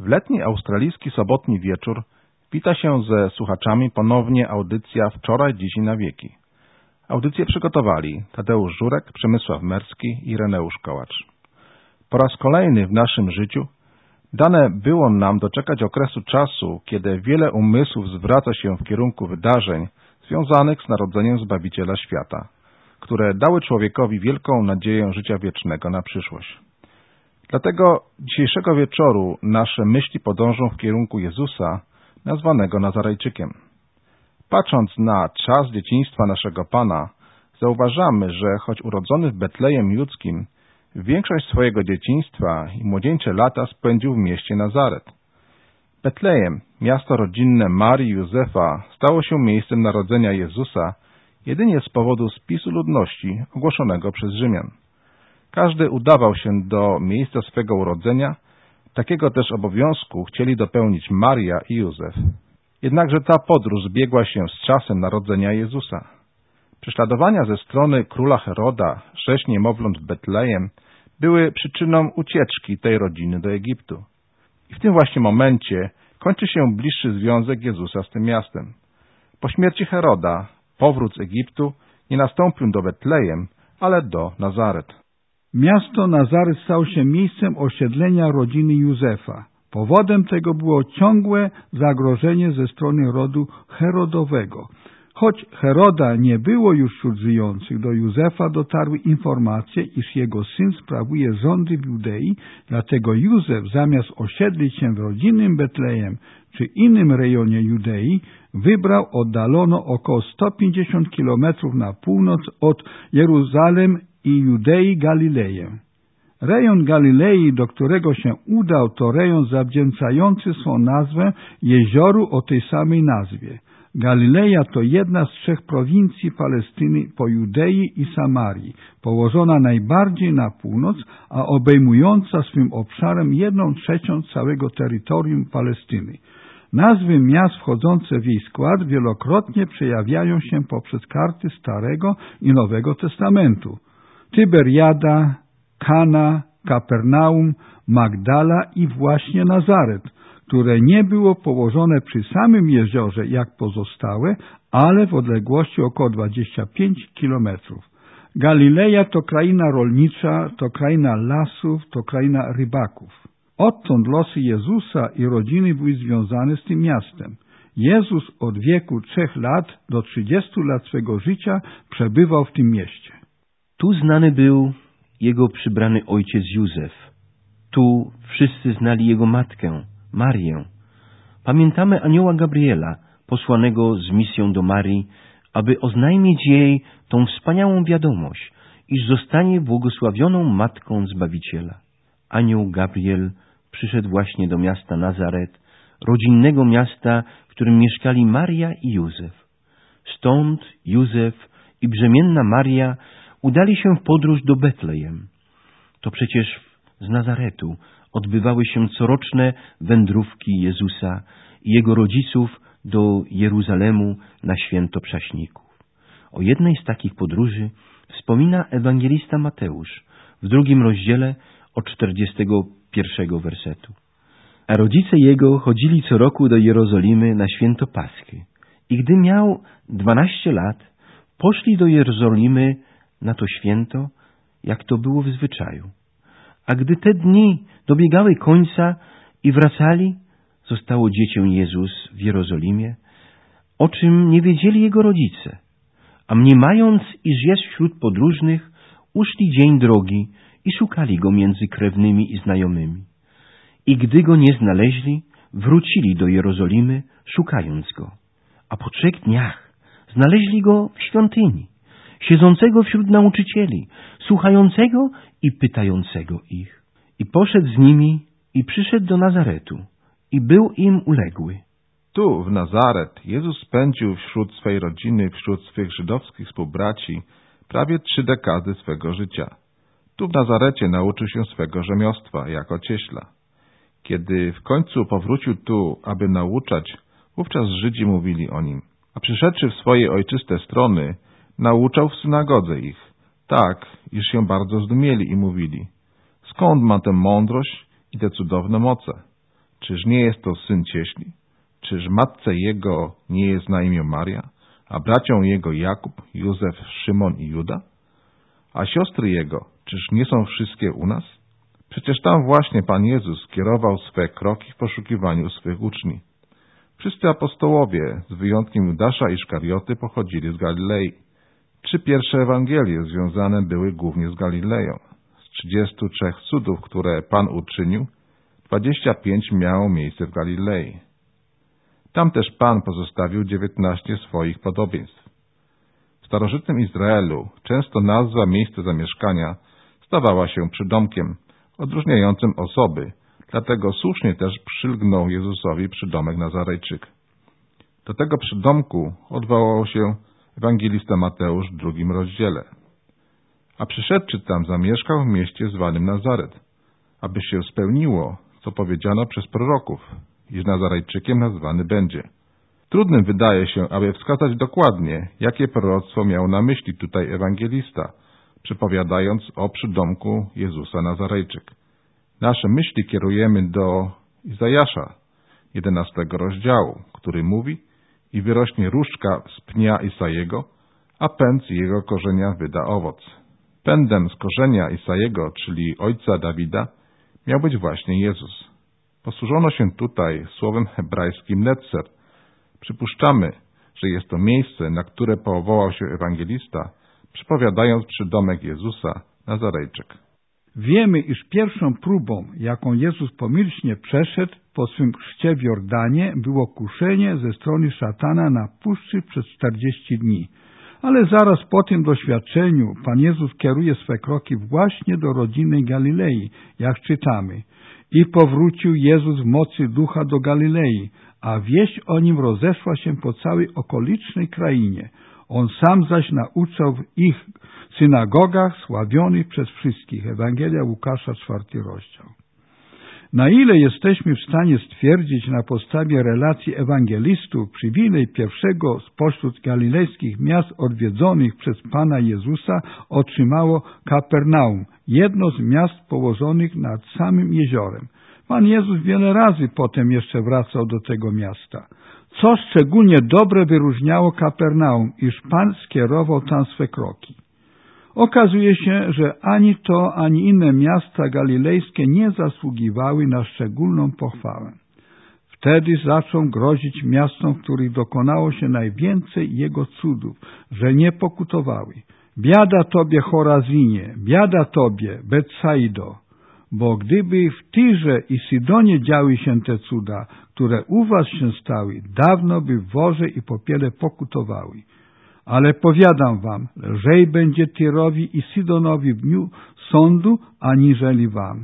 letni australijski sobotni wieczór wita się ze słuchaczami ponownie audycja Wczoraj, dziś i na wieki. Audycję przygotowali Tadeusz Żurek, Przemysław Merski i Ireneusz Kołacz. Po raz kolejny w naszym życiu dane było nam doczekać okresu czasu, kiedy wiele umysłów zwraca się w kierunku wydarzeń związanych z narodzeniem Zbawiciela świata, które dały człowiekowi wielką nadzieję życia wiecznego na przyszłość. Dlatego dzisiejszego wieczoru nasze myśli podążą w kierunku Jezusa, nazwanego Nazarejczykiem. Patrząc na czas dzieciństwa naszego Pana, zauważamy, że choć urodzony w Betlejem Judzkim, większość swojego dzieciństwa i młodzieńcze lata spędził w mieście Nazaret. Betlejem, miasto rodzinne Marii i Józefa, stało się miejscem narodzenia Jezusa jedynie z powodu spisu ludności ogłoszonego przez Rzymian. Każdy udawał się do miejsca swego urodzenia, takiego też obowiązku chcieli dopełnić Maria i Józef. Jednakże ta podróż zbiegła się z czasem narodzenia Jezusa. Prześladowania ze strony króla Heroda 6 niemowląt w Betlejem były przyczyną ucieczki tej rodziny do Egiptu. I w tym właśnie momencie kończy się bliższy związek Jezusa z tym miastem. Po śmierci Heroda powrót z Egiptu nie nastąpił do Betlejem, ale do Nazaret. Miasto Nazaret stało się miejscem osiedlenia rodziny Józefa. Powodem tego było ciągłe zagrożenie ze strony rodu Herodowego. Choć Heroda nie było już wśród żyjących, do Józefa dotarły informacje, iż jego syn sprawuje rządy w Judei, dlatego Józef zamiast osiedlić się w rodzinnym Betlejem czy innym rejonie Judei, wybrał oddalono około 150 kilometrów na północ od Jeruzalem i Judei Galileję. Rejon Galilei, do którego się udał, to rejon zawdzięczający swą nazwę jezioru o tej samej nazwie. Galileja to jedna z 3 prowincji Palestyny po Judei i Samarii, położona najbardziej na północ, a obejmująca swym obszarem 1/3 całego terytorium Palestyny. Nazwy miast wchodzące w jej skład wielokrotnie przejawiają się poprzez karty Starego i Nowego Testamentu. Tyberiada, Kana, Kapernaum, Magdala i właśnie Nazaret, które nie było położone przy samym jeziorze jak pozostałe, ale w odległości około 25 kilometrów. Galileja to kraina rolnicza, to kraina lasów, to kraina rybaków. Odtąd losy Jezusa i rodziny były związane z tym miastem. Jezus od wieku 3 lat do 30 lat swego życia przebywał w tym mieście. Tu znany był jego przybrany ojciec Józef. Tu wszyscy znali jego matkę, Marię. Pamiętamy anioła Gabriela, posłanego z misją do Marii, aby oznajmić jej tą wspaniałą wiadomość, iż zostanie błogosławioną matką Zbawiciela. Anioł Gabriel przyszedł właśnie do miasta Nazaret, rodzinnego miasta, w którym mieszkali Maria i Józef. Stąd Józef i brzemienna Maria udali się w podróż do Betlejem. To przecież z Nazaretu odbywały się coroczne wędrówki Jezusa i jego rodziców do Jeruzalemu na święto Prześników. O jednej z takich podróży wspomina ewangelista Mateusz w 2 rozdziale od 41 wersetu. A rodzice jego chodzili co roku do Jerozolimy na święto Paschy. I gdy miał 12 lat, poszli do Jerozolimy na to święto, jak to było w zwyczaju. A gdy te dni dobiegały końca i wracali, zostało dziecię Jezus w Jerozolimie, o czym nie wiedzieli jego rodzice. A mniemając, iż jest wśród podróżnych, uszli dzień drogi i szukali go między krewnymi i znajomymi. I gdy go nie znaleźli, wrócili do Jerozolimy, szukając go. A po 3 dniach znaleźli go w świątyni, siedzącego wśród nauczycieli, słuchającego i pytającego ich. I poszedł z nimi i przyszedł do Nazaretu i był im uległy. Tu, w Nazaret, Jezus spędził wśród swej rodziny, wśród swych żydowskich współbraci prawie 3 dekady swego życia. Tu w Nazarecie nauczył się swego rzemiostwa jako cieśla. Kiedy w końcu powrócił tu, aby nauczać, wówczas Żydzi mówili o nim. A przyszedłszy w swoje ojczyste strony, nauczał w synagodze ich, tak, iż się bardzo zdumieli i mówili: skąd ma tę mądrość i te cudowne moce? Czyż nie jest to syn cieśli? Czyż matce jego nie jest na imię Maria, a bracią jego Jakub, Józef, Szymon i Juda? A siostry jego, czyż nie są wszystkie u nas? Przecież tam właśnie Pan Jezus kierował swe kroki w poszukiwaniu swych uczniów. Wszyscy apostołowie, z wyjątkiem Judasza i Szkarioty, pochodzili z Galilei. 3 pierwsze Ewangelie związane były głównie z Galileją. Z 33 cudów, które Pan uczynił, 25 miało miejsce w Galilei. Tam też Pan pozostawił 19 swoich podobieństw. W starożytnym Izraelu często nazwa miejsca zamieszkania stawała się przydomkiem odróżniającym osoby, dlatego słusznie też przylgnął Jezusowi przydomek Nazarejczyk. Do tego przydomku odwołał się ewangelista Mateusz w 2 rozdziale. A przyszedłszy tam zamieszkał w mieście zwanym Nazaret, aby się spełniło, co powiedziano przez proroków, iż Nazarejczykiem nazwany będzie. Trudnym wydaje się, aby wskazać dokładnie, jakie proroctwo miał na myśli tutaj ewangelista, przepowiadając o przydomku Jezusa Nazarejczyk. Nasze myśli kierujemy do Izajasza, 11 rozdziału, który mówi: i wyrośnie różdżka z pnia Isajego, a pęd z jego korzenia wyda owoc. Pędem z korzenia Isajego, czyli ojca Dawida, miał być właśnie Jezus. Posłużono się tutaj słowem hebrajskim netzer. Przypuszczamy, że jest to miejsce, na które powołał się ewangelista, przepowiadając przydomek Jezusa Nazarejczyk. Wiemy, iż pierwszą próbą, jaką Jezus pomyślnie przeszedł po swym chrzcie w Jordanie, było kuszenie ze strony szatana na puszczy przez 40 dni. Ale zaraz po tym doświadczeniu Pan Jezus kieruje swe kroki właśnie do rodziny Galilei, jak czytamy. I powrócił Jezus w mocy Ducha do Galilei, a wieść o nim rozeszła się po całej okolicznej krainie. On sam zaś nauczał w ich synagogach, sławionych przez wszystkich. Ewangelia Łukasza, 4 rozdział. Na ile jesteśmy w stanie stwierdzić na podstawie relacji ewangelistów, przywilej pierwszego spośród galilejskich miast odwiedzonych przez Pana Jezusa otrzymało Kapernaum, jedno z miast położonych nad samym jeziorem. Pan Jezus wiele razy potem jeszcze wracał do tego miasta. Co szczególnie dobre wyróżniało Kapernaum, iż Pan skierował tam swe kroki. Okazuje się, że ani to, ani inne miasta galilejskie nie zasługiwały na szczególną pochwałę. Wtedy zaczął grozić miastom, w których dokonało się najwięcej Jego cudów, że nie pokutowały. Biada Tobie, Chorazinie, biada Tobie, Betsaido, bo gdyby w Tyrze i Sydonie działy się te cuda, które u was się stały, dawno by w worze i popiele pokutowały. Ale powiadam wam, lżej będzie Tyrowi i Sydonowi w dniu sądu, aniżeli wam.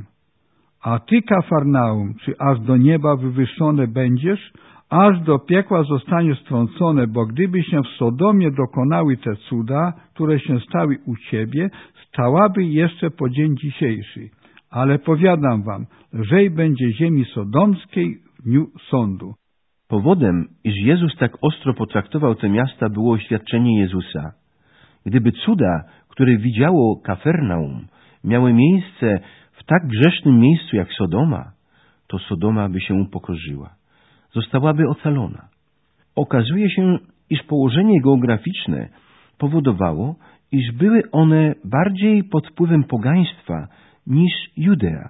A ty, Kafarnaum, czy aż do nieba wywyższone będziesz, aż do piekła zostaniesz strącone, bo gdyby się w Sodomie dokonały te cuda, które się stały u ciebie, stałaby jeszcze po dzień dzisiejszy. Ale powiadam wam, lżej będzie ziemi sodomskiej w dniu sądu. Powodem, iż Jezus tak ostro potraktował te miasta, było oświadczenie Jezusa. Gdyby cuda, które widziało Kafernaum, miały miejsce w tak grzesznym miejscu jak Sodoma, to Sodoma by się upokorzyła. Zostałaby ocalona. Okazuje się, iż położenie geograficzne powodowało, iż były one bardziej pod wpływem pogaństwa niż Judea.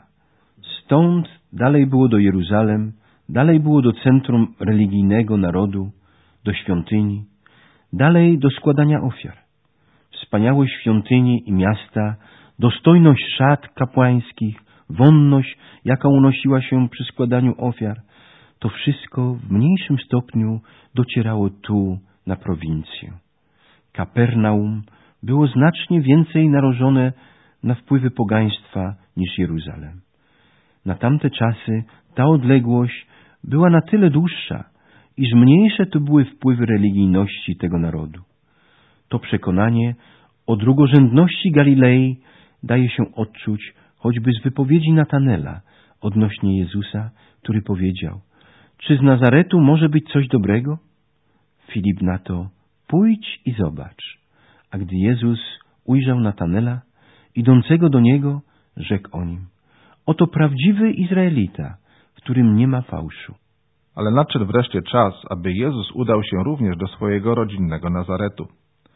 Stąd dalej było do Jeruzalem, dalej było do centrum religijnego narodu, do świątyni, dalej do składania ofiar. Wspaniałość świątyni i miasta, dostojność szat kapłańskich, wonność, jaka unosiła się przy składaniu ofiar, to wszystko w mniejszym stopniu docierało tu na prowincję. Kapernaum było znacznie więcej narażone na wpływy pogaństwa niż Jeruzalem. Na tamte czasy ta odległość była na tyle dłuższa, iż mniejsze to były wpływy religijności tego narodu. To przekonanie o drugorzędności Galilei daje się odczuć choćby z wypowiedzi Natanela odnośnie Jezusa, który powiedział: czy z Nazaretu może być coś dobrego? Filip na to: pójdź i zobacz. A gdy Jezus ujrzał Natanela, idącego do niego, rzekł o nim: oto prawdziwy Izraelita, w którym nie ma fałszu. Ale nadszedł wreszcie czas, aby Jezus udał się również do swojego rodzinnego Nazaretu.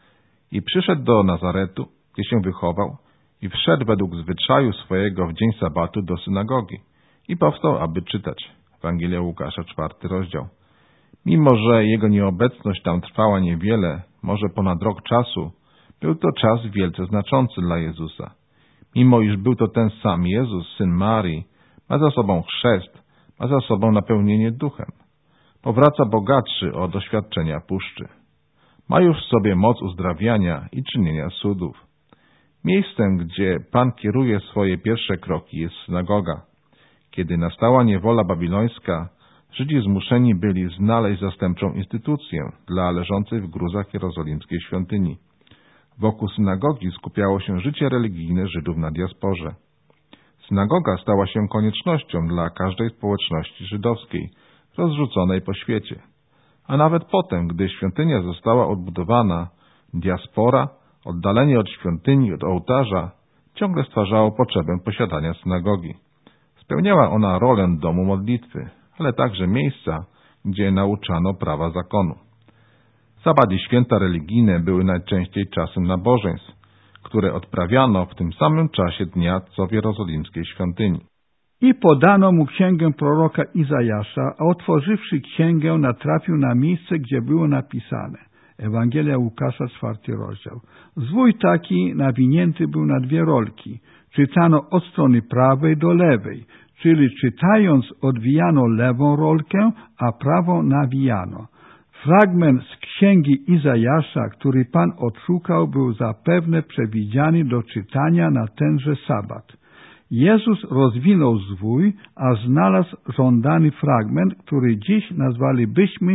I przyszedł do Nazaretu, gdzie się wychował, i wszedł według zwyczaju swojego w dzień sabatu do synagogi i powstał, aby czytać. Ewangelia Łukasza, 4 rozdział. Mimo że jego nieobecność tam trwała niewiele, może ponad rok czasu, był to czas wielce znaczący dla Jezusa. Mimo iż był to ten sam Jezus, syn Marii, ma za sobą chrzest, ma za sobą napełnienie duchem. Powraca bogatszy o doświadczenia puszczy. Ma już w sobie moc uzdrawiania i czynienia cudów. Miejscem, gdzie Pan kieruje swoje pierwsze kroki, jest synagoga. Kiedy nastała niewola babilońska, Żydzi zmuszeni byli znaleźć zastępczą instytucję dla leżącej w gruzach jerozolimskiej świątyni. Wokół synagogi skupiało się życie religijne Żydów na diasporze. Synagoga stała się koniecznością dla każdej społeczności żydowskiej, rozrzuconej po świecie. A nawet potem, gdy świątynia została odbudowana, diaspora, oddalenie od świątyni, od ołtarza, ciągle stwarzało potrzebę posiadania synagogi. Spełniała ona rolę domu modlitwy, ale także miejsca, gdzie nauczano prawa zakonu. Sabat i święta religijne były najczęściej czasem nabożeństw, które odprawiano w tym samym czasie dnia, co w jerozolimskiej świątyni. I podano mu księgę proroka Izajasza, a otworzywszy księgę natrafił na miejsce, gdzie było napisane. Ewangelia Łukasza, 4 rozdział. Zwój taki nawinięty był na 2 rolki. Czytano od strony prawej do lewej, czyli czytając odwijano lewą rolkę, a prawą nawijano. Fragment z księgi Izajasza, który Pan odszukał, był zapewne przewidziany do czytania na tenże sabat. Jezus rozwinął zwój, a znalazł żądany fragment, który dziś nazwalibyśmy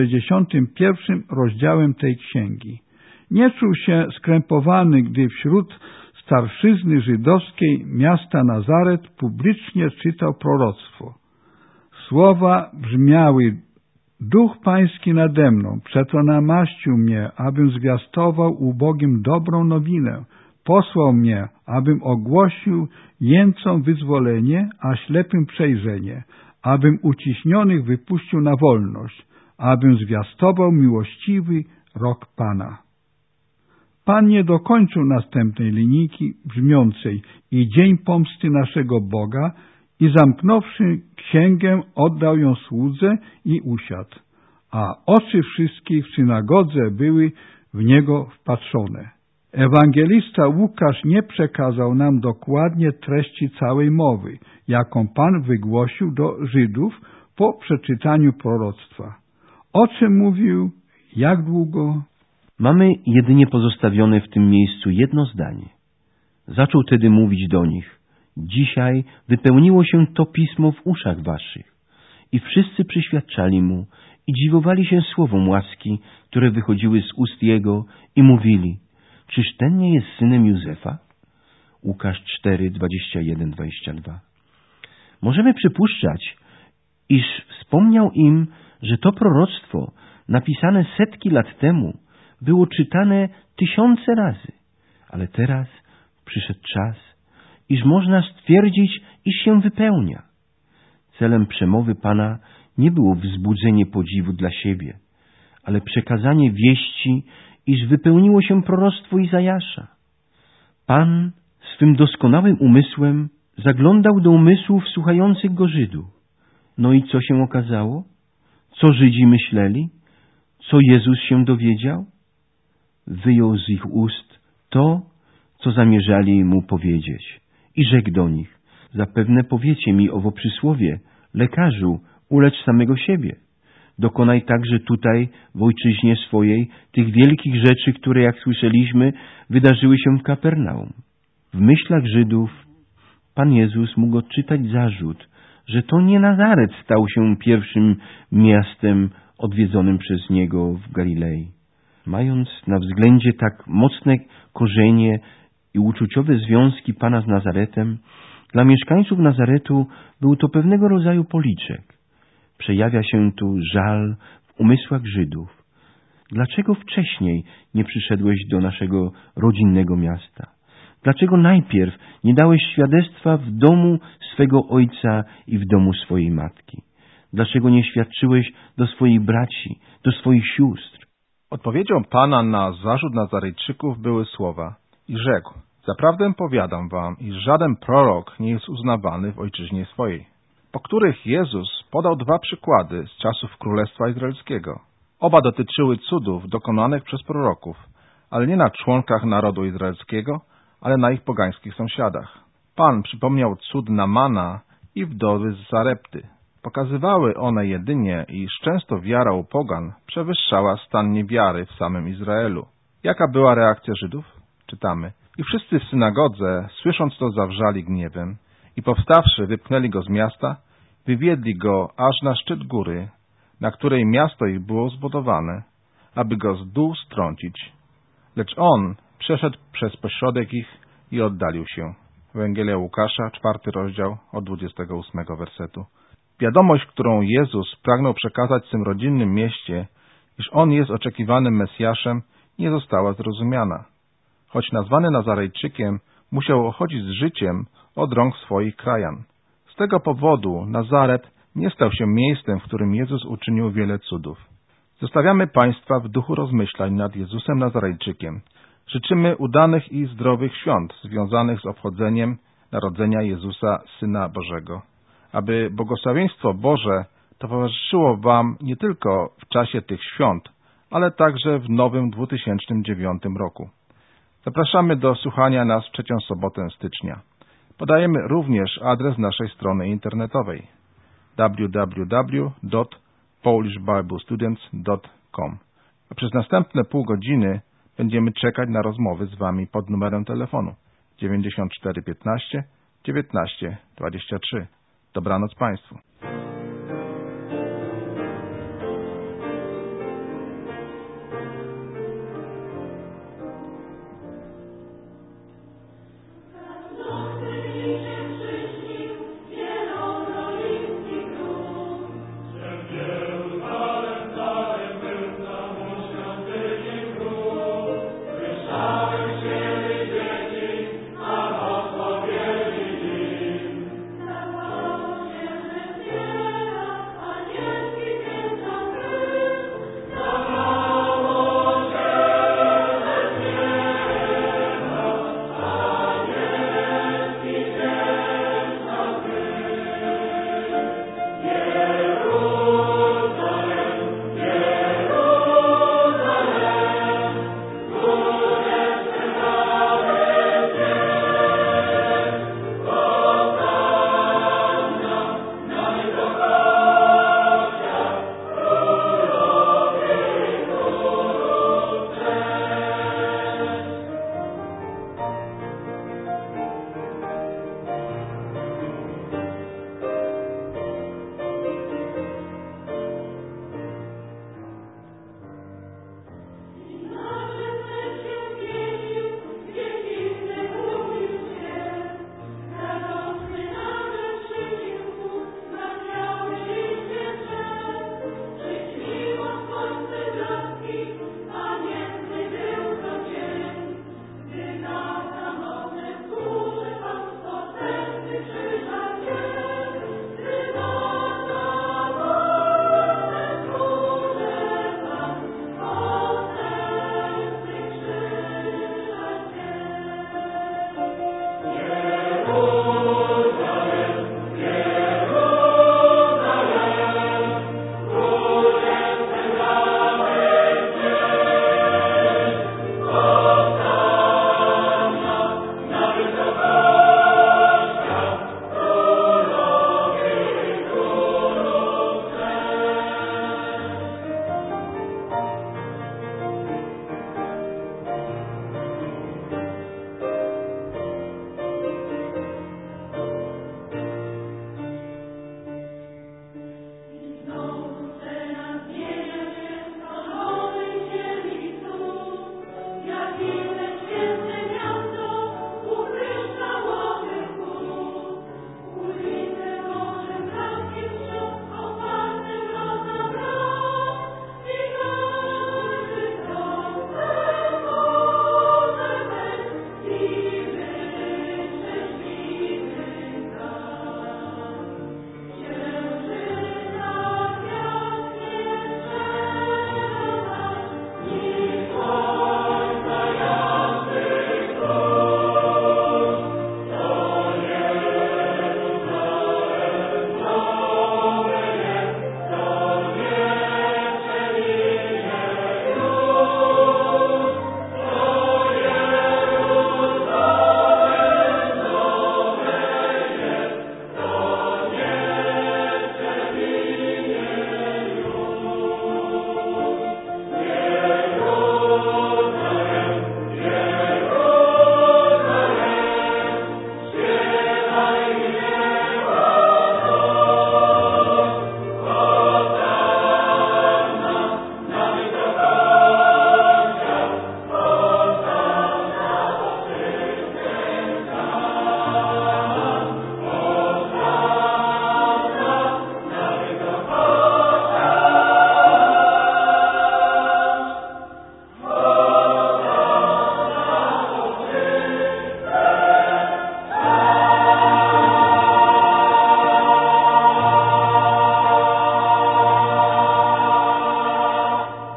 61 rozdziałem tej księgi. Nie czuł się skrępowany, gdy wśród starszyzny żydowskiej miasta Nazaret publicznie czytał proroctwo. Słowa brzmiały: Duch Pański nade mną, przeto namaścił mnie, abym zwiastował ubogim dobrą nowinę. Posłał mnie, abym ogłosił jęcom wyzwolenie, a ślepym przejrzenie, abym uciśnionych wypuścił na wolność, abym zwiastował miłościwy rok Pana. Pan nie dokończył następnej linijki brzmiącej: i dzień pomsty naszego Boga, i zamknąwszy księgę, oddał ją słudze i usiadł, a oczy wszystkich w synagodze były w niego wpatrzone. Ewangelista Łukasz nie przekazał nam dokładnie treści całej mowy, jaką Pan wygłosił do Żydów po przeczytaniu proroctwa. O czym mówił, jak długo? Mamy jedynie pozostawione w tym miejscu jedno zdanie. Zaczął tedy mówić do nich: dzisiaj wypełniło się to pismo w uszach waszych. I wszyscy przyświadczali mu i dziwowali się słowom łaski, które wychodziły z ust jego, i mówili: czyż ten nie jest synem Józefa? Łukasz 4, 21-22. Możemy przypuszczać, iż wspomniał im, że to proroctwo, napisane setki lat temu, było czytane 1000 razy, ale teraz przyszedł czas, iż można stwierdzić, iż się wypełnia. Celem przemowy Pana nie było wzbudzenie podziwu dla siebie, ale przekazanie wieści, iż wypełniło się proroctwo Izajasza. Pan swym doskonałym umysłem zaglądał do umysłów słuchających go Żydów. No i co się okazało? Co Żydzi myśleli? Co Jezus się dowiedział? Wyjął z ich ust to, co zamierzali mu powiedzieć. I rzekł do nich: zapewne powiecie mi owo przysłowie: lekarzu, ulecz samego siebie. Dokonaj także tutaj, w ojczyźnie swojej, tych wielkich rzeczy, które, jak słyszeliśmy, wydarzyły się w Kapernaum. W myślach Żydów Pan Jezus mógł odczytać zarzut, że to nie Nazaret stał się pierwszym miastem odwiedzonym przez Niego w Galilei. Mając na względzie tak mocne korzenie i uczuciowe związki Pana z Nazaretem, dla mieszkańców Nazaretu był to pewnego rodzaju policzek. Przejawia się tu żal w umysłach Żydów. Dlaczego wcześniej nie przyszedłeś do naszego rodzinnego miasta? Dlaczego najpierw nie dałeś świadectwa w domu swego ojca i w domu swojej matki? Dlaczego nie świadczyłeś do swoich braci, do swoich sióstr? Odpowiedzią Pana na zarzut Nazarejczyków były słowa: i rzekł: zaprawdę powiadam wam, iż żaden prorok nie jest uznawany w ojczyźnie swojej. Po których Jezus podał 2 przykłady z czasów Królestwa Izraelskiego. Oba dotyczyły cudów dokonanych przez proroków, ale nie na członkach narodu izraelskiego, ale na ich pogańskich sąsiadach. Pan przypomniał cud Naamana i wdowy z Sarepty. Pokazywały one jedynie, iż często wiara u pogan przewyższała stan niewiary w samym Izraelu. Jaka była reakcja Żydów? Czytamy: i wszyscy w synagodze, słysząc to, zawrzali gniewem i powstawszy, wypchnęli go z miasta, wywiedli go aż na szczyt góry, na której miasto ich było zbudowane, aby go z dół strącić. Lecz on przeszedł przez pośrodek ich i oddalił się. Ewangelia Łukasza, 4 rozdział, od 28 wersetu. Wiadomość, którą Jezus pragnął przekazać w tym rodzinnym mieście, iż On jest oczekiwanym Mesjaszem, nie została zrozumiana. Choć nazwany Nazarejczykiem, musiał uchodzić z życiem od rąk swoich krajan. Z tego powodu Nazaret nie stał się miejscem, w którym Jezus uczynił wiele cudów. Zostawiamy Państwa w duchu rozmyślań nad Jezusem Nazarejczykiem. Życzymy udanych i zdrowych świąt związanych z obchodzeniem narodzenia Jezusa, Syna Bożego. Aby błogosławieństwo Boże towarzyszyło Wam nie tylko w czasie tych świąt, ale także w nowym 2009 roku. Zapraszamy do słuchania nas w 3. sobotę stycznia. Podajemy również adres naszej strony internetowej www.polishbiblestudents.com. A przez następne pół godziny będziemy czekać na rozmowy z Wami pod numerem telefonu 94 15 19 23. Dobranoc Państwu.